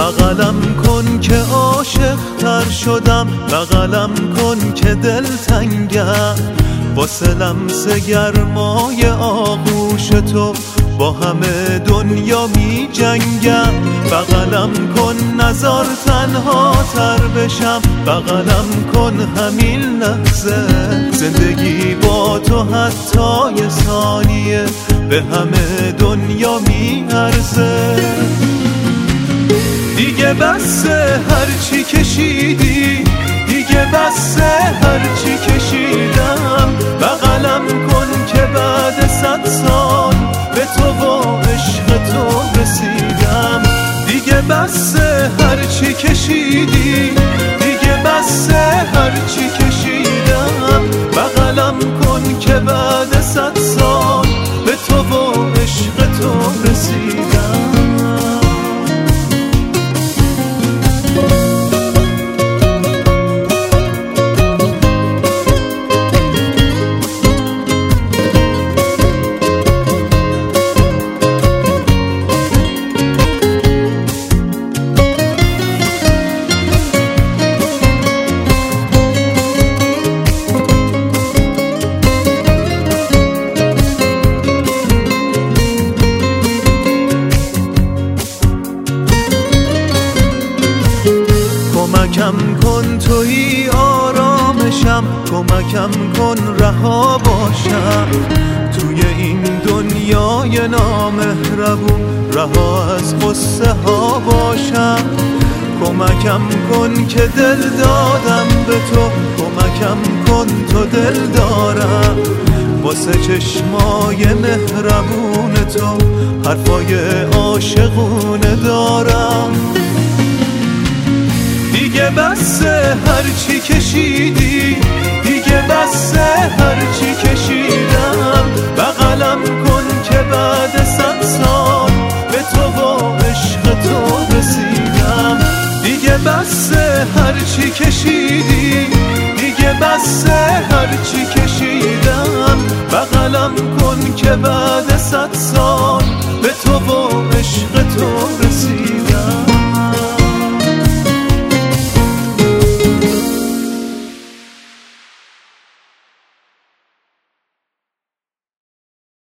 بغلم کن که عاشق تر شدم، بغلم کن که دل تنگم، واسه لمس گرمای آغوش تو با همه دنیا می جنگم. بغلم کن نزار تنها تر بشم، بغلم کن همین لحظه زندگی با تو حتی یه ثانیه به همه دنیا می ارزه. دیگه بسه هرچی کشیدی، دیگه بسه هرچی کشیدم، بغلم کن که بعد 100 سال به تو و عشق تو رسیدم. دیگه بسه هرچی کشیدی، دیگه بسه هرچی کشیدم، بغلم کن که بعد 100 سال به تو و عشق تو رسیدم. کمکم کن توی آرامشم، کمکم کن رها باشم توی این دنیای نامهربون، رها از قصه ها باشم. کمکم کن که دل دادم به تو، کمکم کن تو دل دارم، واسه چشمای مهربون تو حرفای عاشقونه دارم. دیگه بسه هرچی کشیدی، دیگه بسه هرچی کشیدم، بغلم کن که بعد 100 سال به تو و عشق تو رسیدم. دیگه بسه هرچی کشیدی، دیگه بسه هرچی کشیدم، بغلم کن که بعد 100 سال به تو و عشق تو رسیدم.